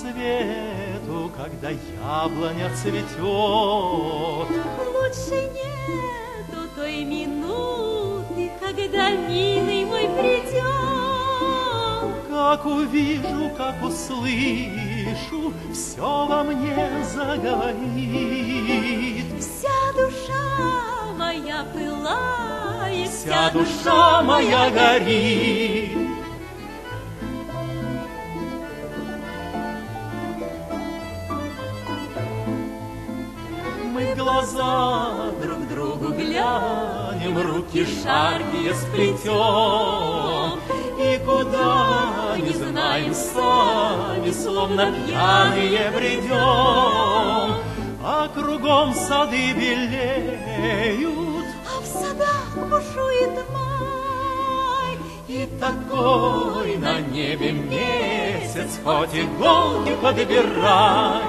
свету, когда яблоня цветет. Лучше нету той минуты, когда милый мой придет. Как увижу, как услышу, все во мне заговорит. Вся душа моя пылает, вся душа моя горит. Мы глаза друг другу глянем, руки жаркие сплетем, и куда не знаем сами, словно пьяные бредем, а кругом сады белеют, а в садах бушует май. И такой на небе месяц, хоть иголки подбирай.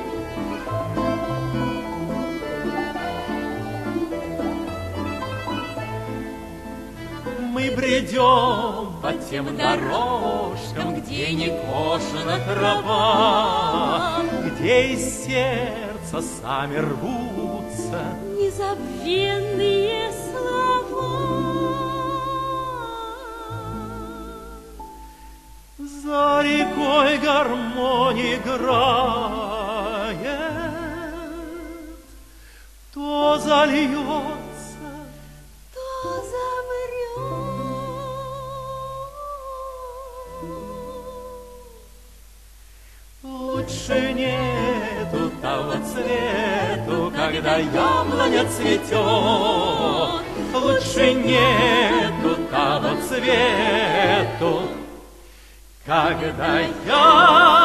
Мы бредем по тем дорожкам, где не кошена трава, где из сердца сами рвутся незабвенные слова. За рекой гармонь играет, то зальется, то замрет. Лучше нету того цвету, когда яблоня цветет. Лучше нету того цвету, когда я